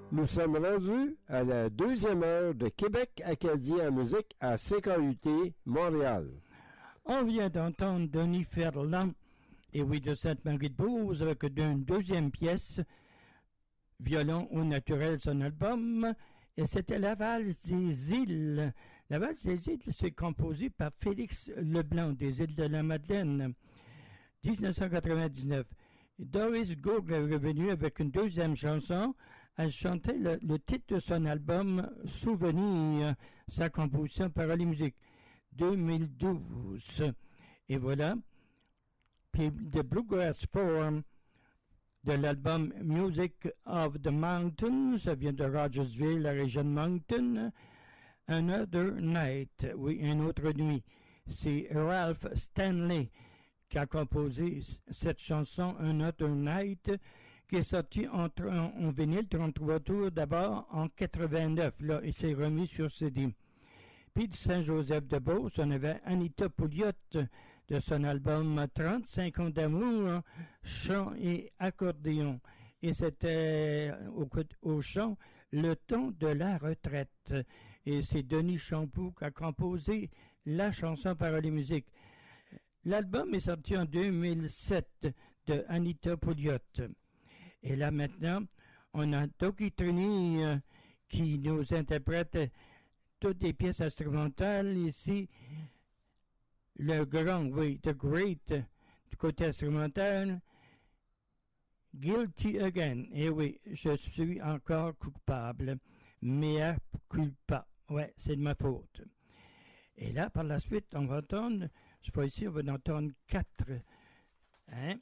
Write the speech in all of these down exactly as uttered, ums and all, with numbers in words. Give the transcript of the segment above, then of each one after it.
Nous sommes rendus à la deuxième heure de Québec Acadie en musique à C K U T Montréal. On vient d'entendre Denis Ferland et oui de Sainte-Marie-de-Beauce avec une deuxième pièce, Violon au naturel, son album, et c'était La Valse des îles. La Valse des îles, c'est composé par Félix Leblanc des îles de la Madeleine, dix-neuf cent quatre-vingt-dix-neuf. Doris Goog est revenue avec une deuxième chanson. Elle chantait le, le titre de son album Souvenir, sa composition paroles et musique, deux mille douze. Et voilà. Puis The Bluegrass Forum de l'album Music of the Mountains, ça vient de Rogersville, la région de Moncton. Another Night, oui, une autre nuit. C'est Ralph Stanley qui a composé cette chanson Another Night, qui est sortie en, en, en vinyle trente-trois tours d'abord en quatre-vingt-neuf, là, et s'est remis sur C D. Puis de Saint-Joseph-de-Beauce, on avait Anita Pouliot de son album trente-cinq ans d'amour, chant et accordéon. Et c'était au, au chant Le ton de la retraite. Et c'est Denis Champoux qui a composé la chanson paroles et musique. L'album est sorti en deux mille sept de Anita Pouliot. Et là maintenant, on a Toki Trini euh, qui nous interprète toutes les pièces instrumentales ici. Le grand, oui, The Great, du côté instrumental. Guilty Again. Et oui, je suis encore coupable. Mea culpa. Ouais, c'est de ma faute. Et là, par la suite, on va entendre, cette fois-ci, on va entendre quatre. Hein?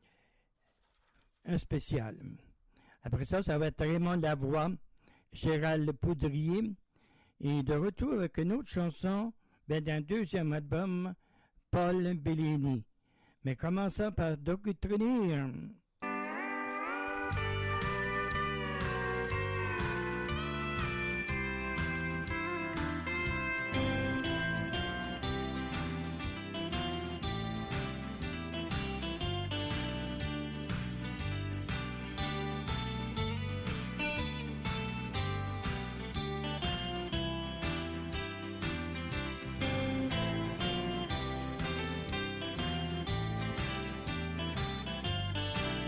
Un spécial. Après ça, ça va être Raymond Lavoie, Gérald Poudrier. Et de retour avec une autre chanson, ben, d'un deuxième album, Paul Bellini. Mais commençons par Doctriner. Thank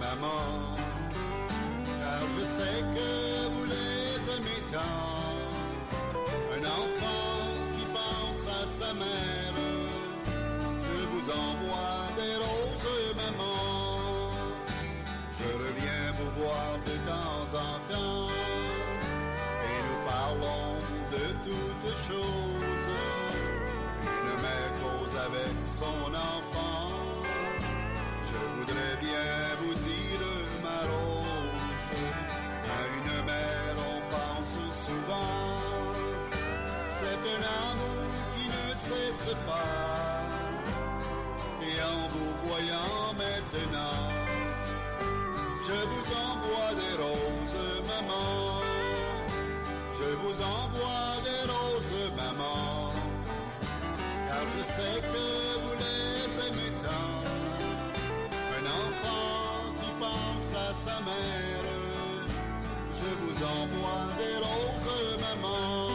maman, car je sais que vous les aimez tant. Un enfant qui pense à sa mère, je vous envoie des roses, maman. Je reviens vous voir de temps en temps, et nous parlons de toutes choses. Une mère cause avec son enfant. Je voudrais bien vous dire, ma rose, à une mère on pense souvent. C'est un amour qui ne cesse pas. Et en vous voyant maintenant, je vous envoie des roses, maman. Je vous envoie des roses, maman. Car je sais que vous les aimez tant. Un enfant qui pense à sa mère, je vous envoie des roses, maman.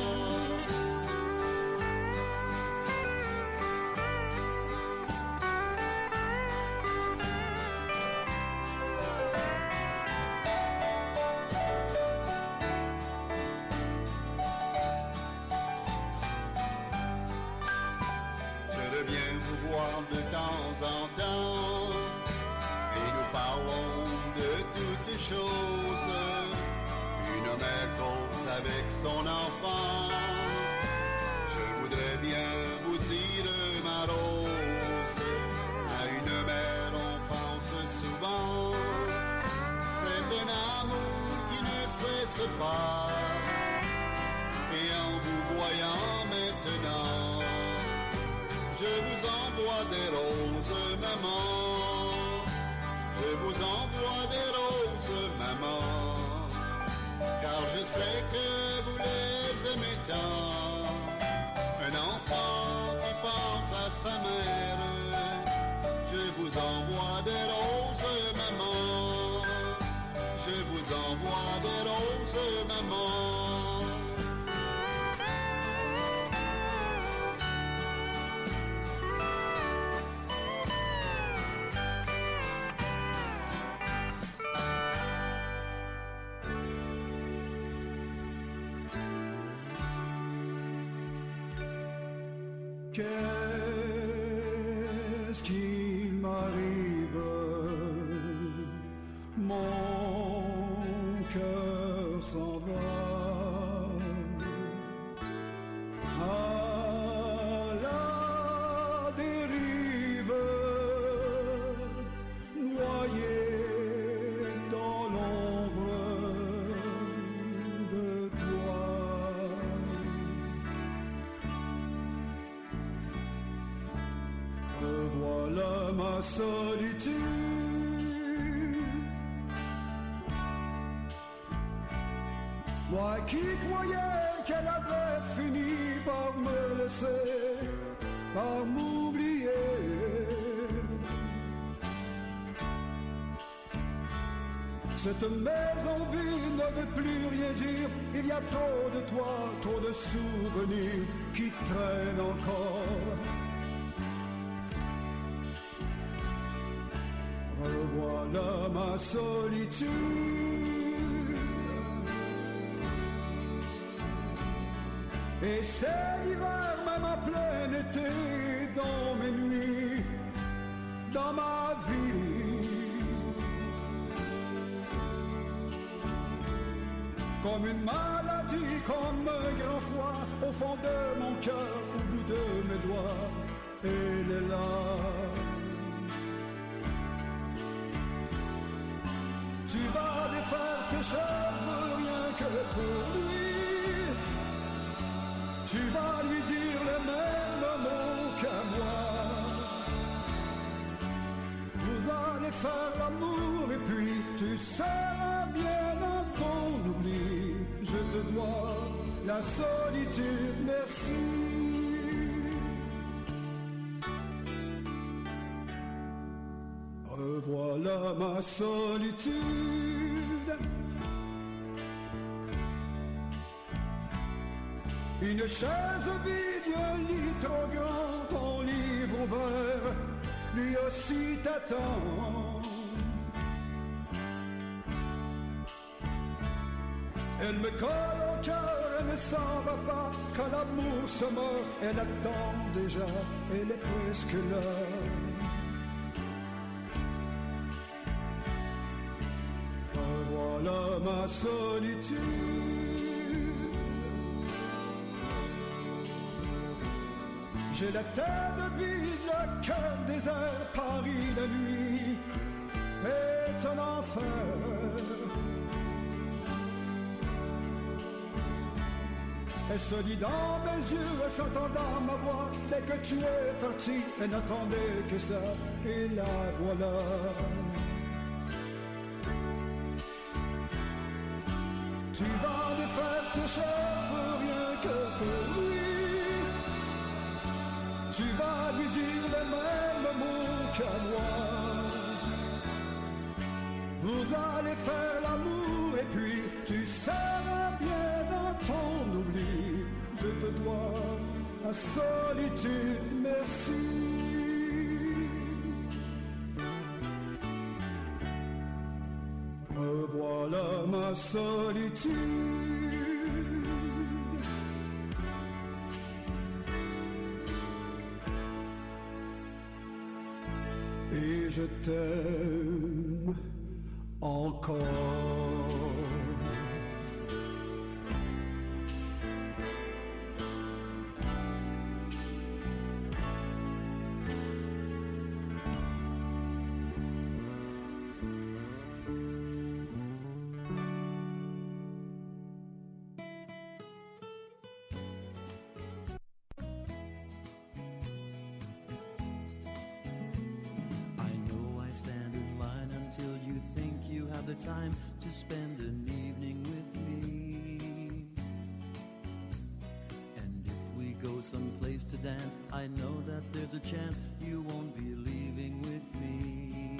Je reviens vous voir de temps en temps, et nous parlons de toutes choses. Une mère cause avec son enfant. Je voudrais bien vous dire, ma rose, à une mère on pense souvent. C'est un amour qui ne cesse pas. Et en vous voyant maintenant, je vous envoie des roses, maman. Je vous envoie des roses, maman. Car je sais que vous les aimez tant. Un enfant qui pense à sa mère, je vous envoie des roses, maman. Je vous envoie des roses, maman. Qu'est-ce qu'il m'arrive? Mon cœur s'en va à la dérive, noyé dans l'ombre de toi. Voilà ma solitude. Moi qui croyais qu'elle avait fini par me laisser, par m'oublier. Cette maison vide ne veut plus rien dire. Il y a trop de toi, trop de souvenirs qui traînent encore. Revoilà ma solitude. Et c'est l'hiver même en plein été, dans mes nuits, dans ma vie. Comme une maladie, comme un grand froid, au fond de mon cœur, au bout de mes doigts, elle est là. Tu vas défaire tes cheveux rien que pour lui. Tu vas lui dire les mêmes mots qu'à moi. Vous allez faire l'amour et puis tu seras bien dans ton oubli. Je te dois la solitude, merci. Revoilà ma solitude. Une chaise vide, un lit trop grand, ton livre ouvert, lui aussi t'attend. Elle me colle au cœur, elle ne s'en va pas. Quand l'amour se meurt, elle attend déjà, elle est presque là. Voilà ma solitude. J'ai la tête vide, le cœur désert, Paris la nuit est un enfer. Elle se dit dans mes yeux, elle s'entend dans ma voix. Dès que tu es parti, elle n'attendait que ça, et la voilà. Tu vas défaire tes cheveux rien que pour lui. Tu vas lui dire les mêmes mots qu'à moi. Vous allez faire l'amour et puis tu seras bien dans ton oubli. Je te dois la solitude, merci. Me voilà ma solitude. Et je t'aime encore. Time to spend an evening with me, and if we go someplace to dance, I know that there's a chance you won't be leaving with me.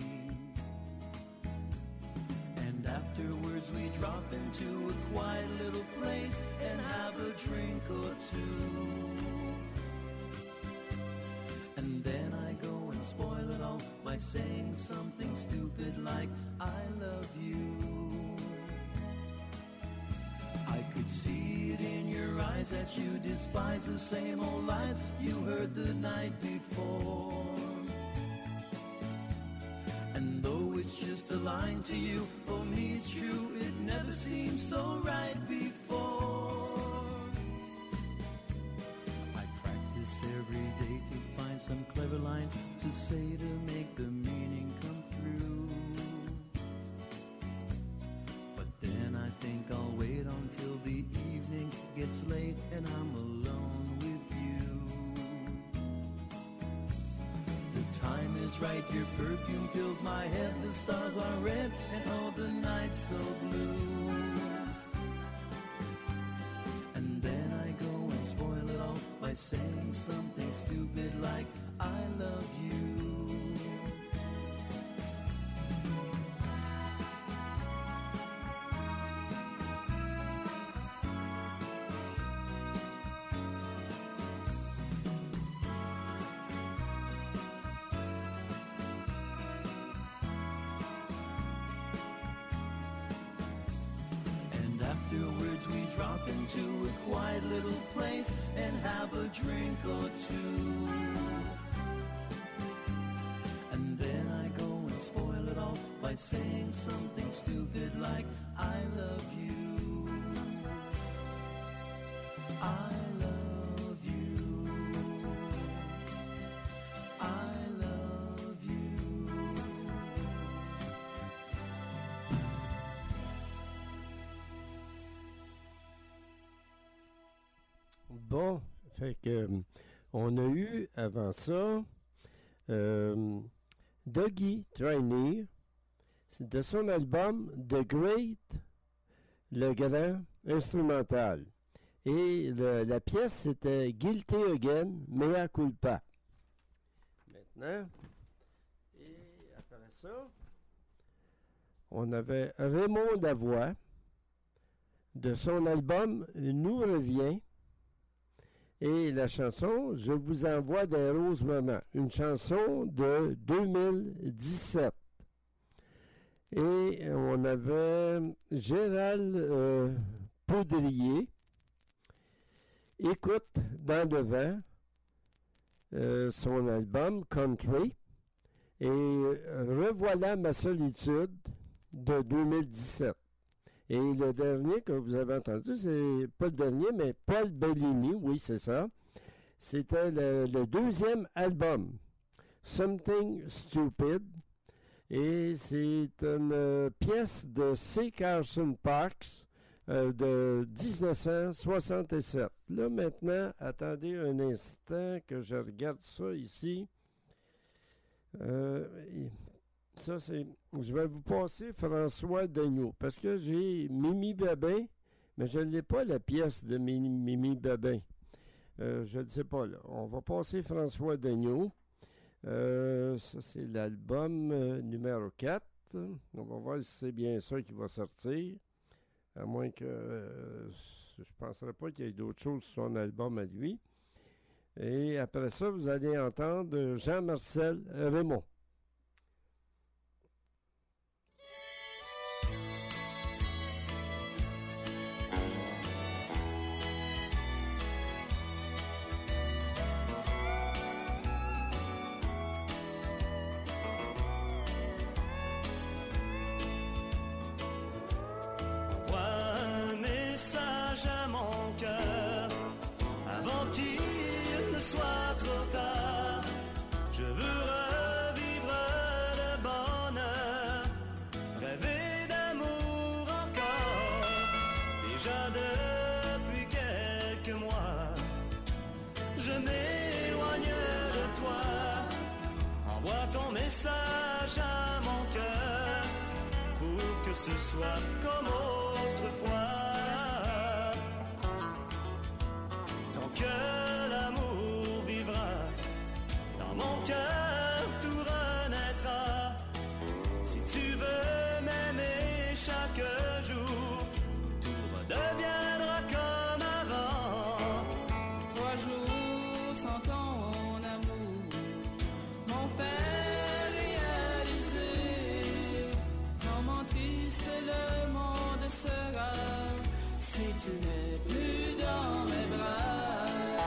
And afterwards we drop into a quiet little place and have a drink or two, and then I go and spoil it all by saying something stupid like I love you. I could see it in your eyes that you despise the same old lies you heard the night before. And though it's just a line to you, for me it's true, it never seemed so right before. I practice every day to find some clever lines to say to make the meaning come through. But then I think I'll wait until the evening gets late and I'm alone with you. The time is right, your perfume fills my head, the stars are red and oh the night's so blue. And then I go and spoil it all by saying something stupid like I love you. And afterwards we drop into a quiet little place and have a drink or two. And then I go and spoil it all by saying something stupid like I love you. I love you. I love you. Bon, fait que euh, on a eu avant ça euh, Dougie Traynor de son album The Great, le grand instrumental. Et le, la pièce c'était Guilty Again, Mea Culpa. Maintenant, et après ça, on avait Raymond Lavoie de son album Nous revient. Et la chanson « Je vous envoie des roses maman », une chanson de deux mille dix-sept. Et on avait Gérald euh, Poudrier. Écoute dans le vent, euh, son album Country. Et euh, Revoilà ma solitude de deux mille dix-sept. Et le dernier que vous avez entendu, c'est pas le dernier, mais Paul Bellini, oui, c'est ça. C'était le, le deuxième album, Something Stupid. Et c'est une euh, pièce de C. Carson Parks euh, de dix-neuf cent soixante-sept. Là, maintenant, attendez un instant que je regarde ça ici. Euh, ça, c'est... Je vais vous passer François Dagneau, parce que j'ai Mimi Babin, mais je ne l'ai pas, la pièce de Mimi, Mimi Babin. Euh, je ne sais pas, là. On va passer François Dagneau. Euh, ça, c'est l'album euh, numéro quatre. On va voir si c'est bien ça qui va sortir. À moins que... Euh, je ne penserais pas qu'il y ait d'autres choses sur son album à lui. Et après ça, vous allez entendre Jean-Marcel Raymond. Ce soit comme autrefois, tant que l'amour vivra, dans mon cœur tout renaîtra. Si tu veux m'aimer chaque jour, tout redeviendra comme avant. Trois jours sans ton amour m'ont fait réaliser comment triste le monde sera si tu n'es plus dans mes bras.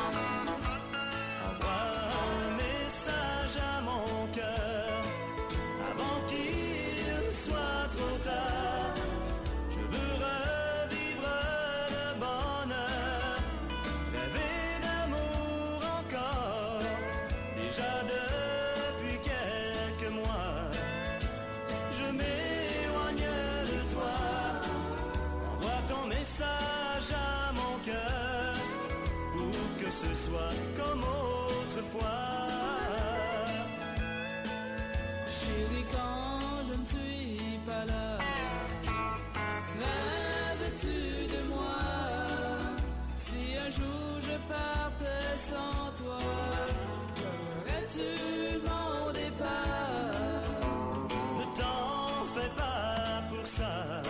Envoie un message à mon cœur avant qu'il soit trop tard. Je veux revivre le bonheur, rêver d'amour encore. Déjà depuis quelques mois, je m'éloigne de toi. Envoie ton message à mon cœur pour que ce soit comme autrefois. Chérie, quand je ne suis pas là, rêves-tu de moi? Si un jour je partais sans toi, pleurais-tu mon départ? Ne t'en fais pas pour ça,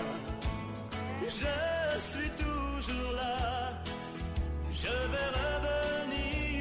je suis toujours là. Je vais revenir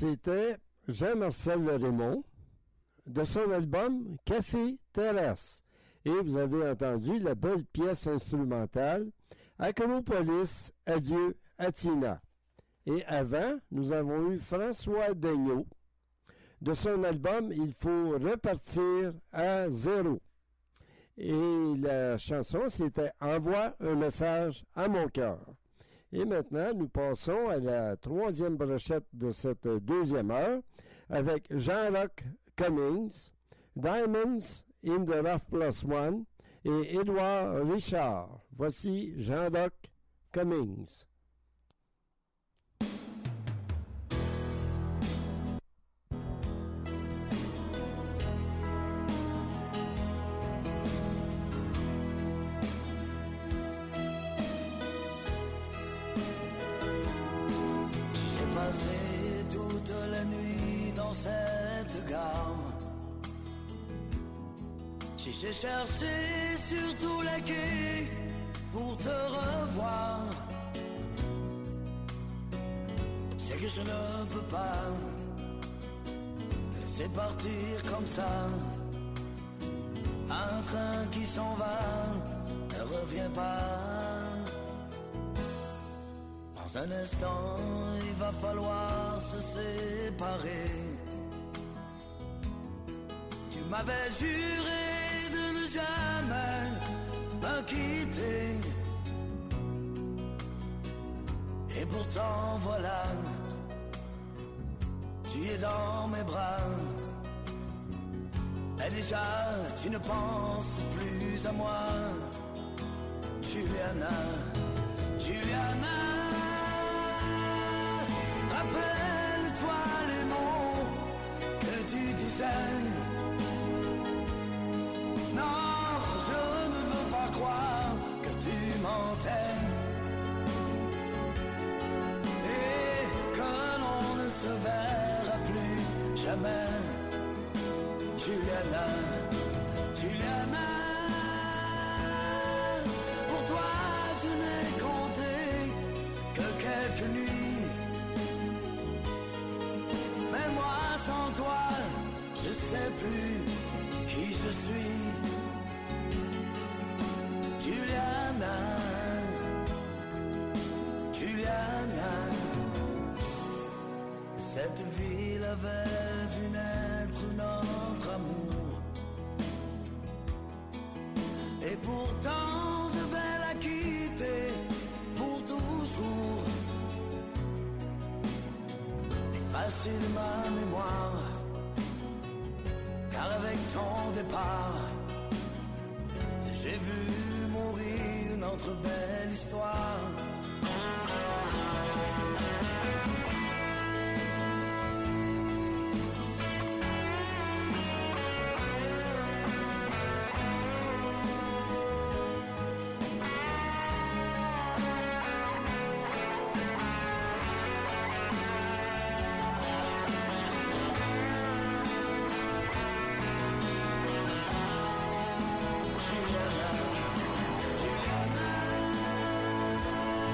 c'était Jean-Marcel Raymond de son album Café Terrasse. Et vous avez entendu la belle pièce instrumentale Acropolis, Adieu à Tina. Et avant, nous avons eu François Daigneault de son album Il faut repartir à zéro. Et la chanson, c'était Envoie un message à mon cœur. Et maintenant, nous passons à la troisième brochette de cette deuxième heure avec Jean-Roch Cummings, Diamonds in the Rough Plus One et Édouard Richard. Voici Jean-Roch Cummings. J'ai cherché sur tous les quais pour te revoir. C'est que je ne peux pas te laisser partir comme ça. Un train qui s'en va ne revient pas. Dans un instant, il va falloir se séparer. Tu m'avais juré jamais me quitter. Et pourtant voilà, tu es dans mes bras. Et déjà tu ne penses plus à moi. Juliana, Juliana, rappelle-toi les mots que tu disais. Juliana, Juliana, pour toi je n'ai compté que quelques nuits. Mais moi sans toi, je sais plus qui je suis. Juliana, Juliana, cette ville avait vu naître notre amour. Et pourtant je vais la quitter pour toujours. Effacer de ma mémoire, car avec ton départ, j'ai vu mourir notre belle histoire. Juliana, Juliana,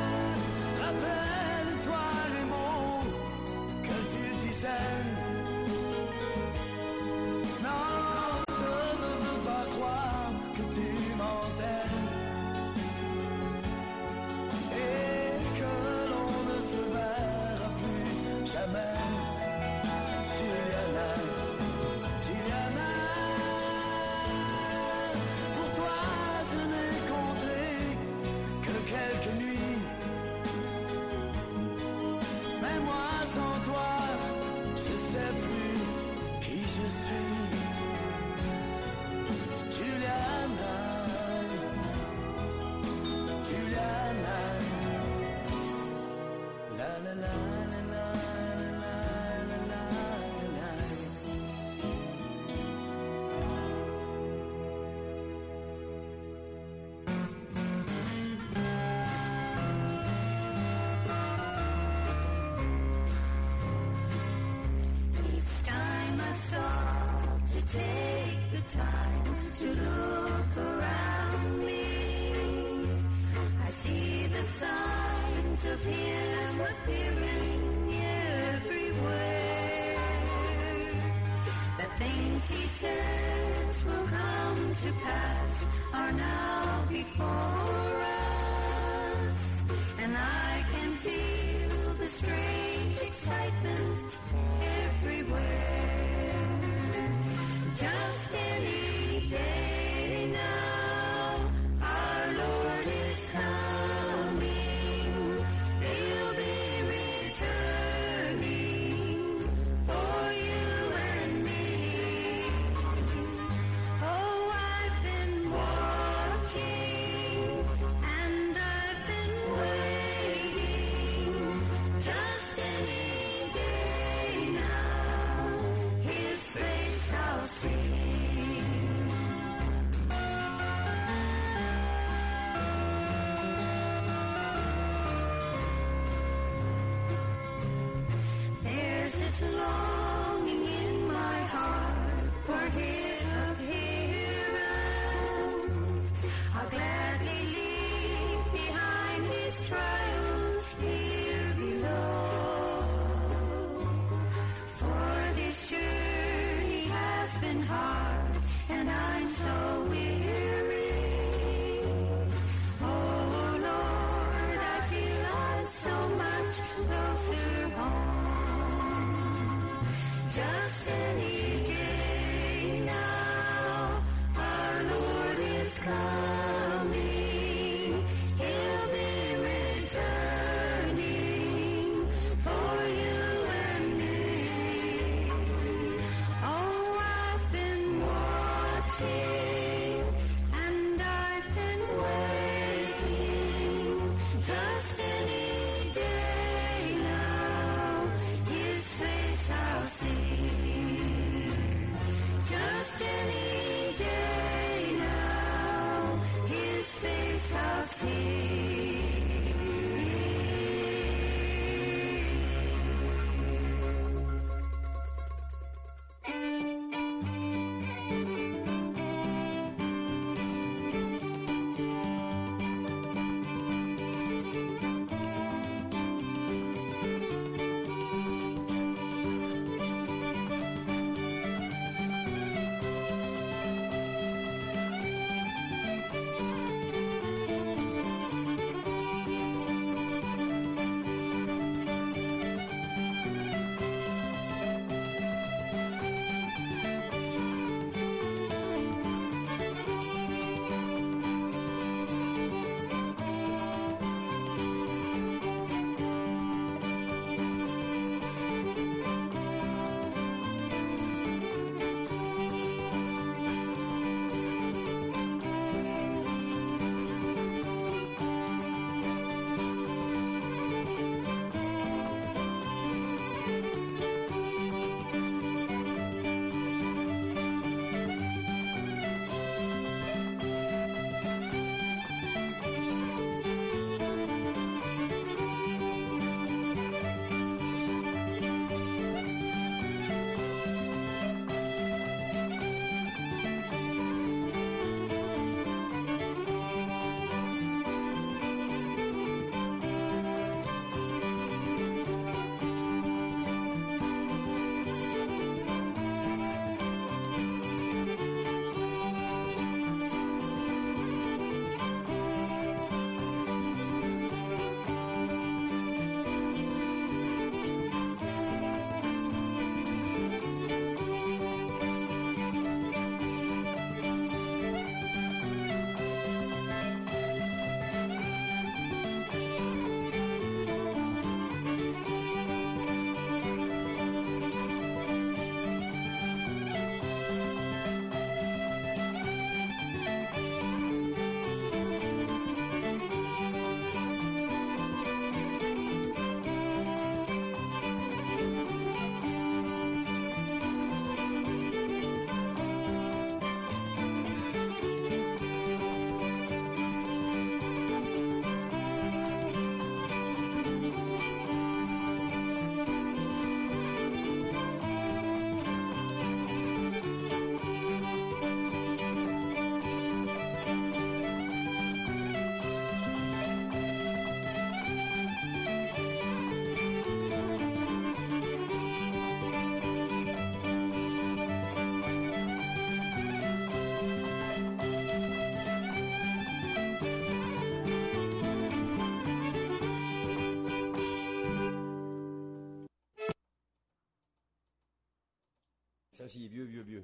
s'il est vieux, vieux, vieux.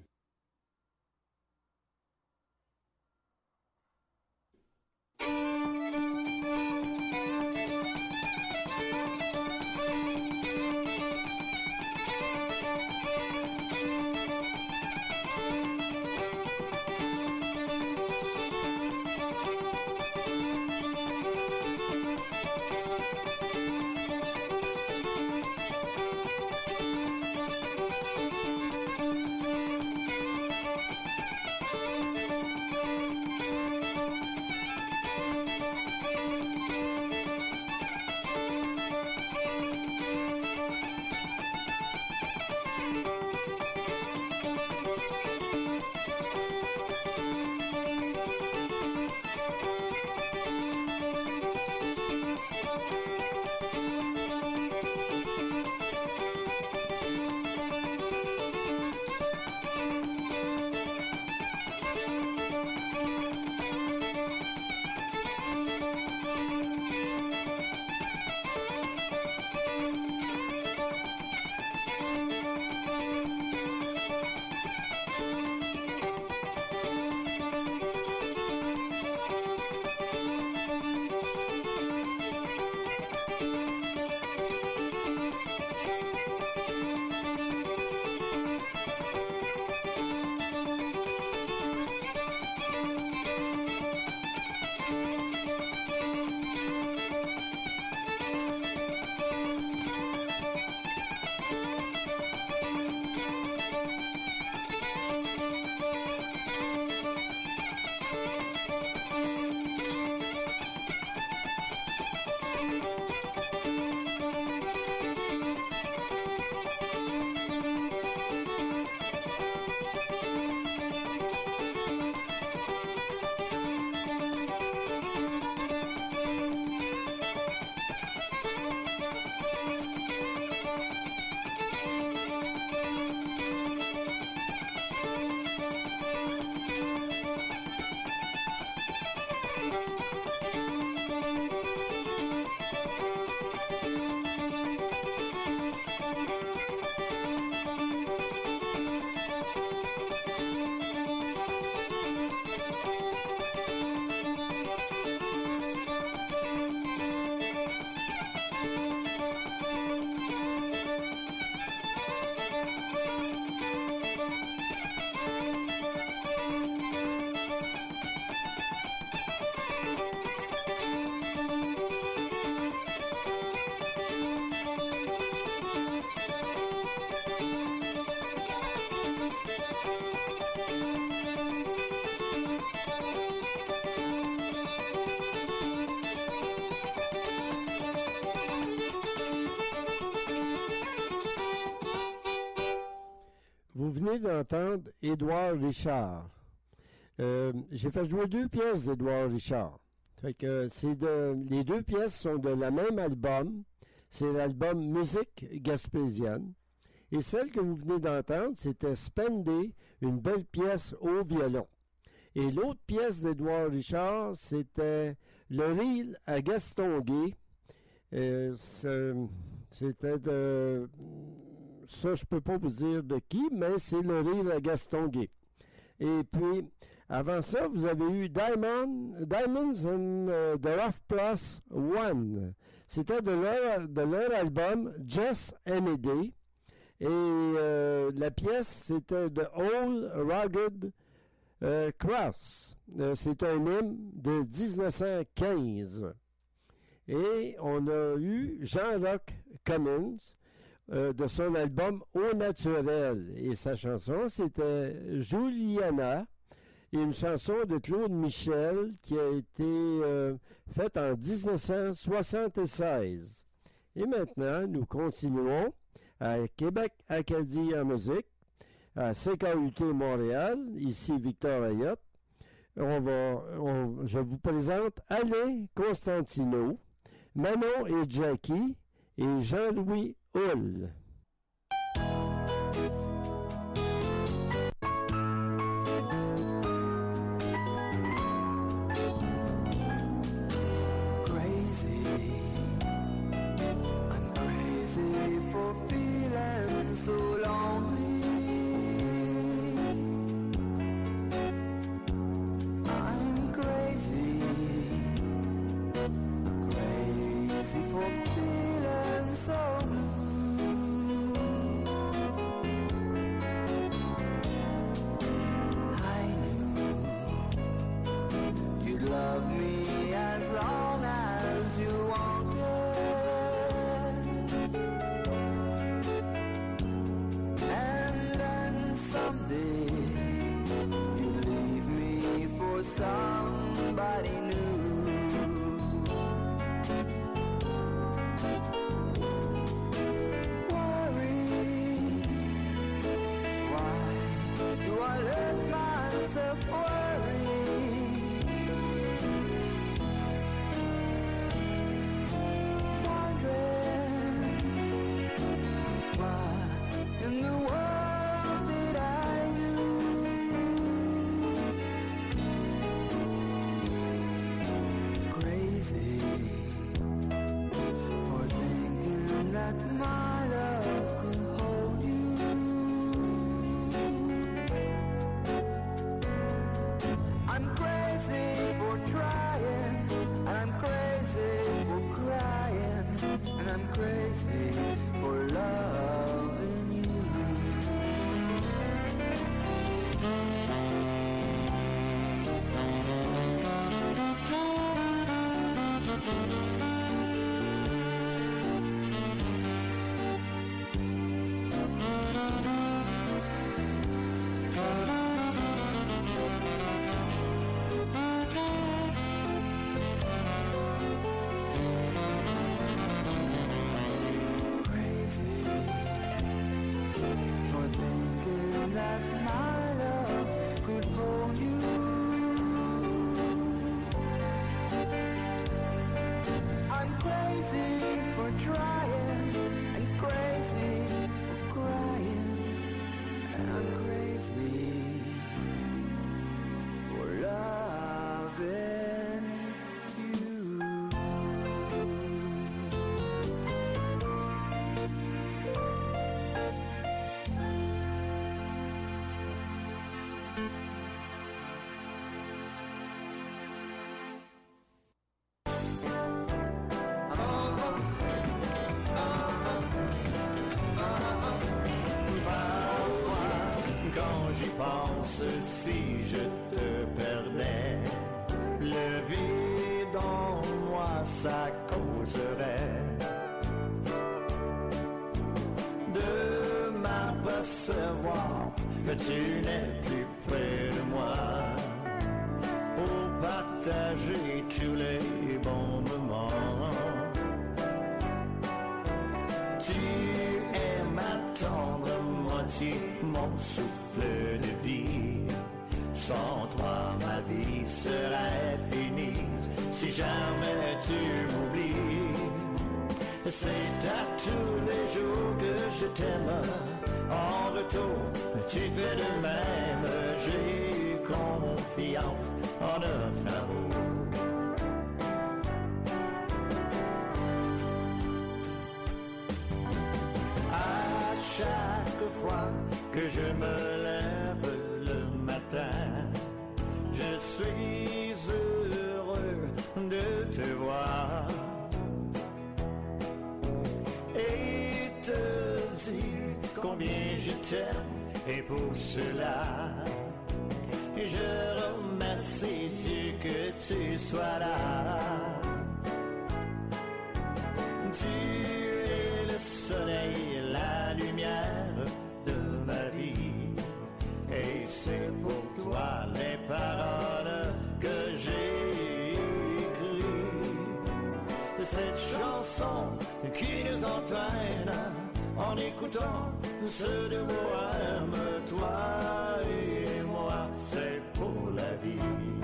Vous venez d'entendre Édouard Richard. Euh, j'ai fait jouer deux pièces d'Édouard Richard. Fait que c'est de, les deux pièces sont de la même album. C'est l'album Musique gaspésienne. Et celle que vous venez d'entendre, c'était Spendé, une belle pièce au violon. Et l'autre pièce d'Édouard Richard, c'était Le rire à Gastonguay. Euh, c'était de... Ça, je ne peux pas vous dire de qui, mais c'est Le rire à Gastonguay. Et puis, avant ça, vous avez eu Diamond, Diamonds and uh, the Rough Plus One. C'était de leur, de leur album Just Any Day. Et euh, la pièce, c'était The Old Rugged euh, Cross. Euh, c'est un hymne de dix-neuf cent quinze. Et on a eu Jean-Roch Cummins euh, de son album Au naturel. Et sa chanson, c'était Juliana, une chanson de Claude Michel qui a été euh, faite en dix-neuf cent soixante-seize. Et maintenant, nous continuons à Québec Acadie en musique, à C K U T Montréal, ici Victor Ayotte. On va, on, je vous présente Alain Constantino, Manon et Jackie et Jean-Louis Hull. So lonely, somebody new. Worry, why do I let myself worry? Wondering what in the world did I do? Crazy for thinking that my love could hold you. I'm crazy for trying, and I'm crazy for crying, and I'm crazy for loving you. Crazy for thinking that my love could hold you. I'm crazy for trying, and crazy for crying, and I'm crazy for loving you. Quand j'y pense, si je te perdais, le vide en moi, ça causerait de m'apercevoir que tu n'es plus près de moi pour partager tous les bons moments. Tu es ma tendre moitié, mon souffle de vie. Sans toi, ma vie serait finie si jamais tu m'oublies. C'est à tous les jours que je t'aime. En retour, tu fais de même. J'ai confiance en notre amour. À chaque fois que je me lève le matin, je suis heureux de te voir et te dire combien je t'aime, et pour cela je remercie Dieu que tu sois là. Tu es le soleil et la lumière de ma vie, et c'est pour toi les paroles que j'ai écrites. Cette chanson qui nous entraîne en écoutant ce de poème, toi et moi, c'est pour la vie.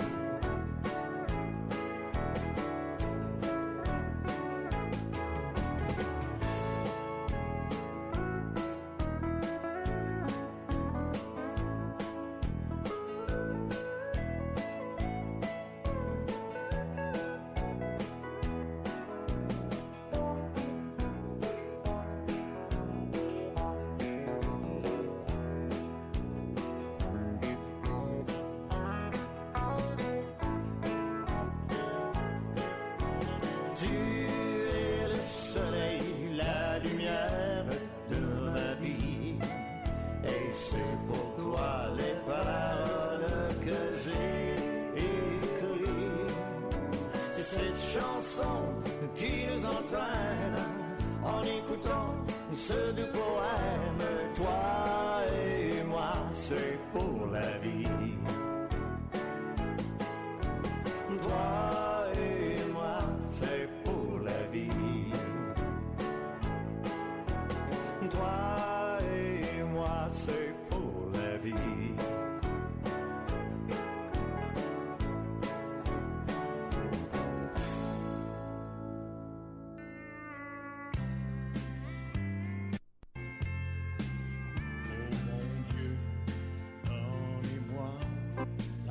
Tu es le soleil, la lumière de ma vie, et c'est pour toi les paroles que j'ai écrites. Et cette chanson qui nous entraîne en écoutant ce doux poème, toi et moi, c'est pour la vie.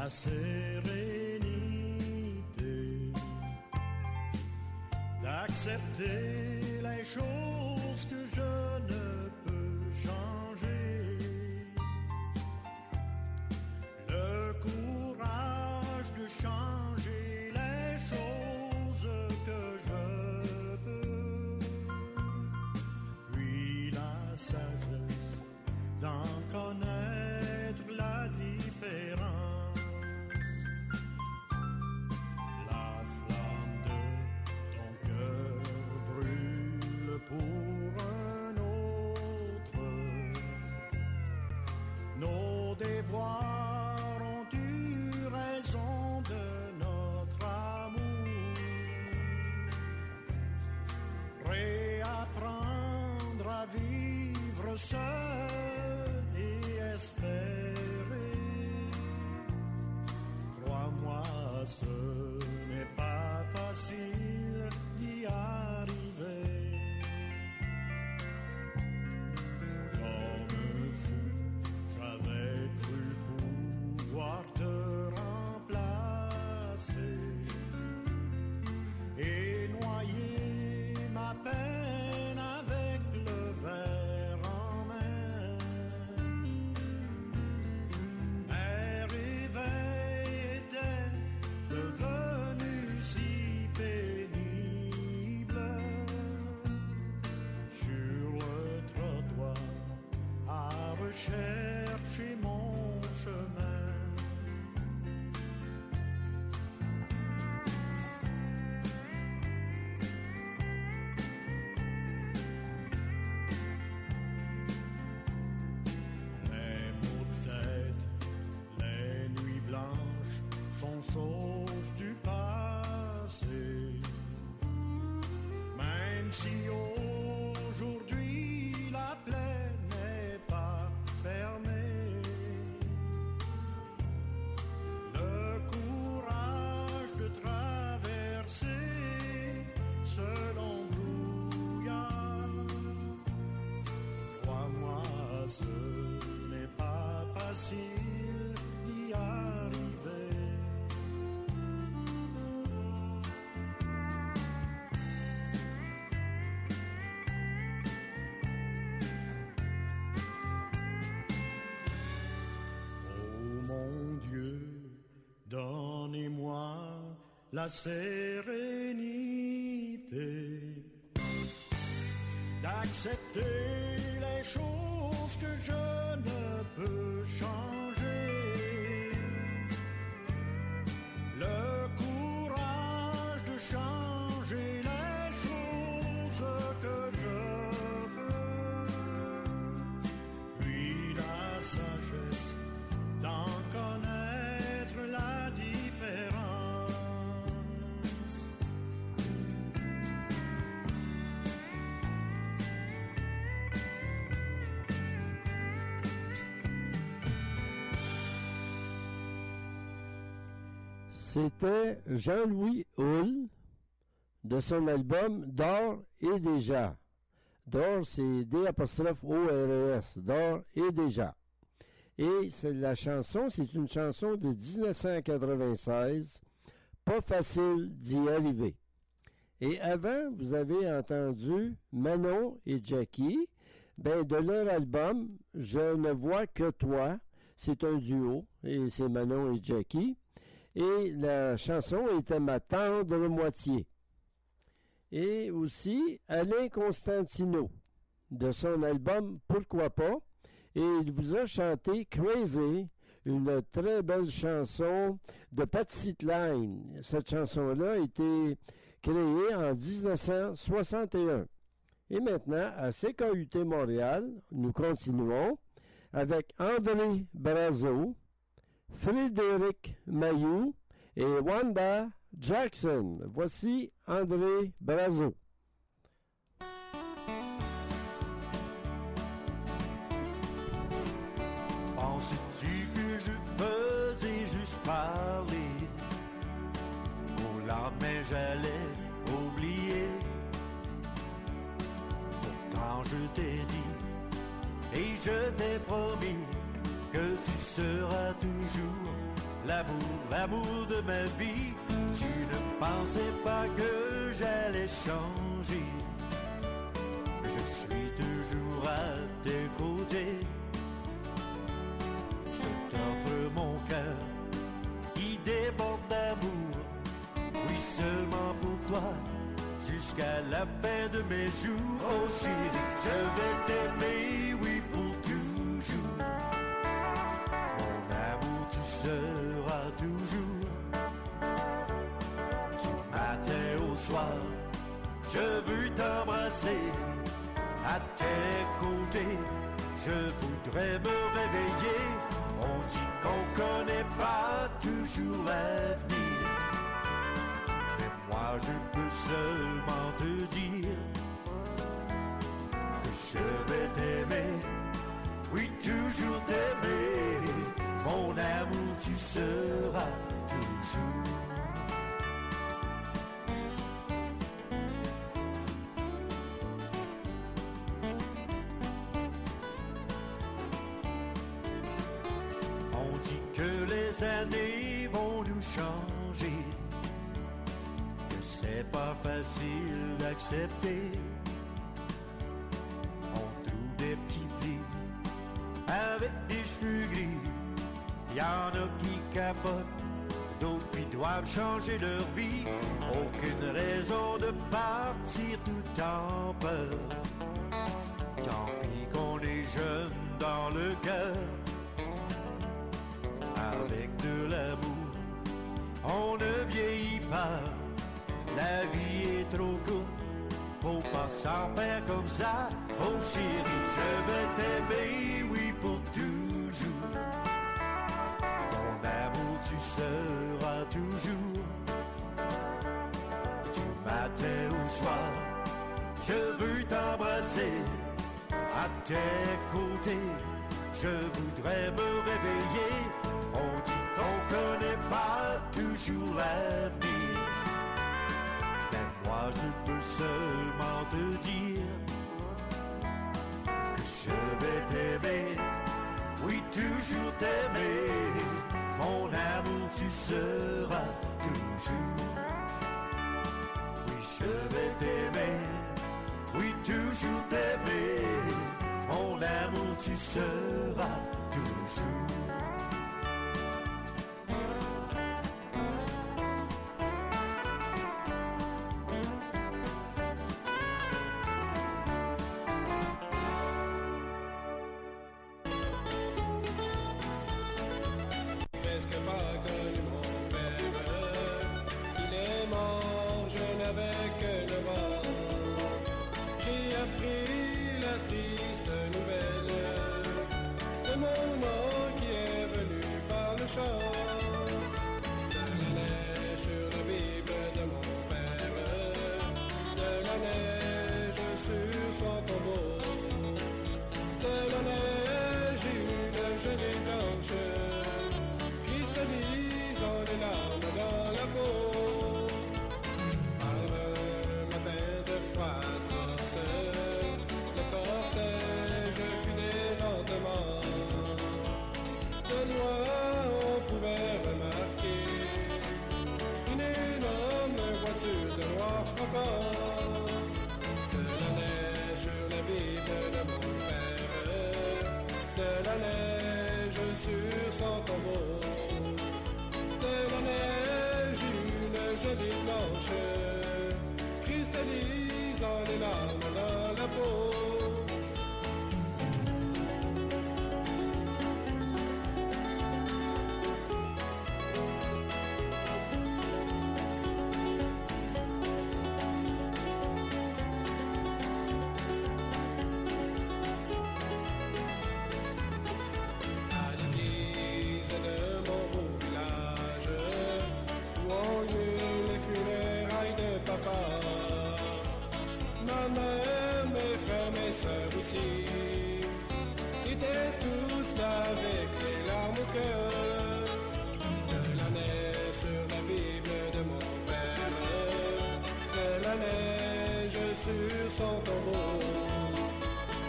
sérénité d'accepter les choses que je ne peux changer, le courage de changer les choses que je peux, puis la sagesse d'en connaître la différence. La flamme de ton cœur brûle pour un autre. Nos déboires ont eu raison de notre amour. Réapprendre à vivre seul et espérer. Crois-moi, ce n'est pas facile d'y arriver. Comme fou, j'avais cru pouvoir te remplacer et noyer ma peine avec le verre en main. Mes réveils étaient devenus si pénibles sur le trottoir à rechercher mon chemin. Les maux de tête, les nuits blanches sont choses du passé. Même si aujourd'hui la plaie n'est pas fermée, le courage de traverser ce long brouillard. Crois-moi, ce n'est pas facile d'y arriver. Oh mon Dieu, donnez-moi la sérénité d'accepter les choses que je ne peux changer, le courage de changer les choses que je peux, puis la sagesse d'en connaître la différence. C'était Jean-Louis Hull de son album D'or et déjà. D'or, c'est D apostrophe O R E S, D'or et déjà. Et c'est la chanson, c'est une chanson de dix-neuf cent quatre-vingt-seize, Pas facile d'y arriver. Et avant, vous avez entendu Manon et Jackie, ben de leur album Je ne vois que toi, c'est un duo, et c'est Manon et Jackie. Et la chanson était Ma tendre moitié. Et aussi Alain Constantino, de son album Pourquoi pas, et il vous a chanté Crazy, une très belle chanson de Patsy Cline. Cette chanson-là a été créée en dix-neuf cent soixante et un. Et maintenant, à C K U T Montréal, nous continuons avec André Brazo, Frédéric Mayou et Wanda Jackson. Voici André Brazo. Pensais-tu que je faisais juste parler? Au lendemain j'allais oublier. Pourtant je t'ai dit et je t'ai promis que tu seras toujours l'amour, l'amour de ma vie. Tu ne pensais pas que j'allais changer. Je suis toujours à tes côtés. Je t'offre mon cœur qui déborde d'amour. Oui, seulement pour toi, jusqu'à la fin de mes jours. Oh chérie, je vais t'aimer, oui, pour toujours. Mon amour, tu seras toujours. Du matin au soir, je veux t'embrasser. À tes côtés, je voudrais me réveiller. On dit qu'on connaît pas toujours l'avenir. Mais moi je peux seulement te dire que je vais t'aimer. Oui, toujours t'aimer. Mon amour, tu seras toujours. Les années vont nous changer, que c'est pas facile d'accepter. On trouve des petits plis avec des cheveux gris. Y en a qui capotent, d'autres qui doivent changer leur vie. Aucune raison de partir tout en peur. Tant pis qu'on est jeune dans le cœur. Avec de l'amour, on ne vieillit pas. La vie est trop courte, faut pas s'en faire comme ça. Oh chérie, je vais t'aimer, oui, pour toujours. Mon amour, tu seras toujours. Du matin au soir, je veux t'embrasser. À tes côtés, je voudrais me réveiller. On dit qu'on connaît pas toujours l'avenir. Mais moi je peux seulement te dire que je vais t'aimer. Oui, toujours t'aimer. Mon amour, tu seras toujours. Oui, je vais t'aimer. Oui, toujours t'aimer. Mon amour, tu seras toujours.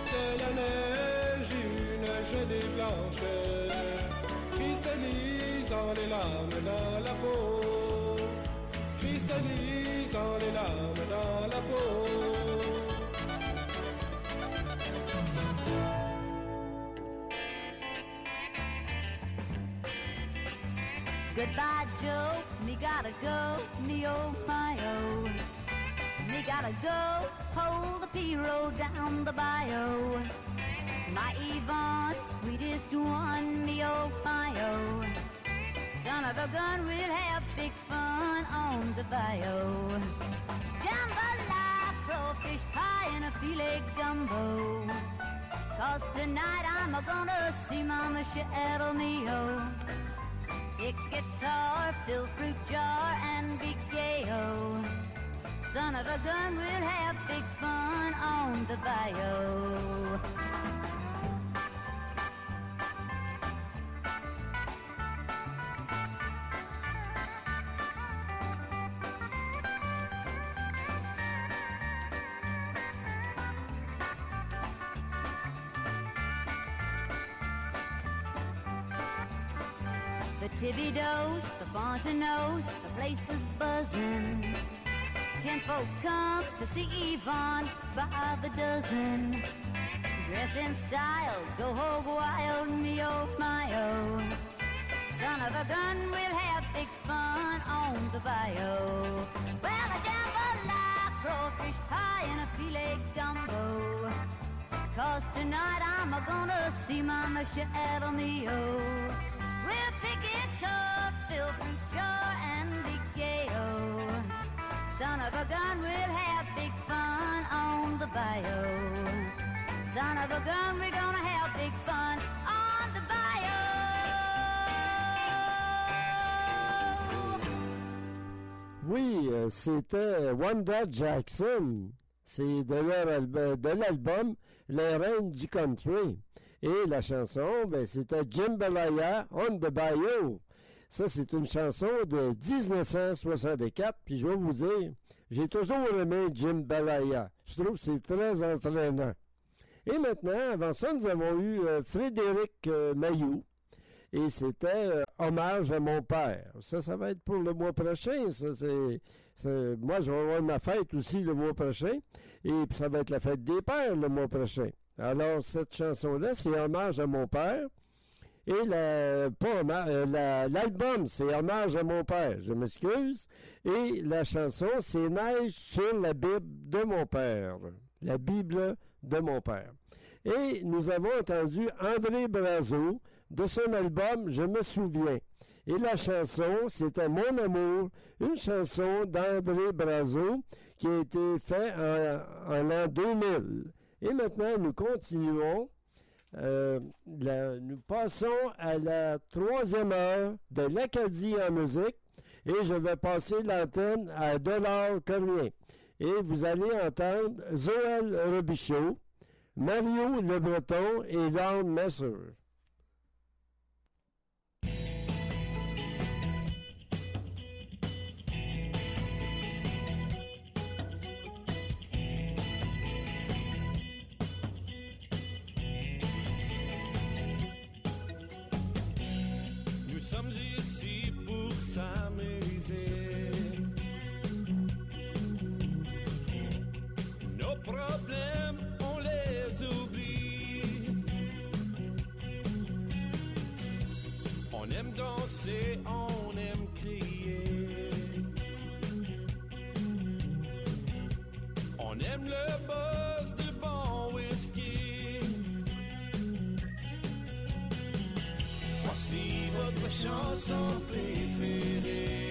Blanche cristallise cristallisant les larmes dans la peau, cristallisant les larmes dans la peau. Goodbye, Joe, me gotta go, me oh my oh. Me gotta go, hold the P-road down the bayou. My Yvonne, sweetest one, me oh my oh. Son of a gun, we'll have big fun on the bayou. Jambalaya, crawfish pie, and a filet gumbo. Cause tonight I'm a-gonna see Mama Shadow me oh. Pick guitar, fill fruit jar, and be gay-o. Son of a gun, we'll have big fun on the bayou. The Thibodeau's, the Fontenot's, the place is buzzing. Kinfolk come to see Yvonne by the dozen. Dress in style, go hog wild, me oh my oh. Son of a gun, we'll have big fun on the bayou. Well, a jambalaya, crawfish pie, and a filet gumbo. Cause tonight I'm a-gonna see Mama Shadow me oh. We'll pick it up, fill fruit jar, and be gay-o. Son of a gun, we'll have big fun on the bayou. Son of a gun, we're gonna have big fun on the bayou. Oui, euh, c'était Wanda Jackson. C'est de, leur alb- de l'album Les Reines du Country. Et la chanson, ben, c'était Jambalaya on the Bayou. Ça, c'est une chanson de dix-neuf cent soixante-quatre. Puis je vais vous dire, j'ai toujours aimé Jambalaya. Je trouve que c'est très entraînant. Et maintenant, avant ça, nous avons eu euh, Frédéric euh, Mailloux. Et c'était euh, Hommage à mon père. Ça, ça va être pour le mois prochain. Ça, c'est, c'est, moi, je vais avoir ma fête aussi le mois prochain. Et puis, ça va être la fête des pères le mois prochain. Alors, cette chanson-là, c'est Hommage à mon père. Et la, pas hommage, euh, la, l'album, c'est Hommage à mon père. Je m'excuse. Et la chanson, c'est Neige sur la Bible de mon père. La Bible de mon père. Et nous avons entendu André Brazo de son album Je me souviens. Et la chanson, c'était Mon amour, une chanson d'André Brazo qui a été faite en, en l'an deux mille. Et maintenant, nous continuons. Euh, la, nous passons à la troisième heure de l'Acadie en musique. Et je vais passer l'antenne à Dollar Cormien. Et vous allez entendre Zoël Robichaud, Mario Le Breton et Lorne Messer. Nous sommes ici pour s'amuser. Nos problèmes, on les oublie. On aime danser, on aime crier. On aime le buzz du bon whisky. Voici votre chanson préférée.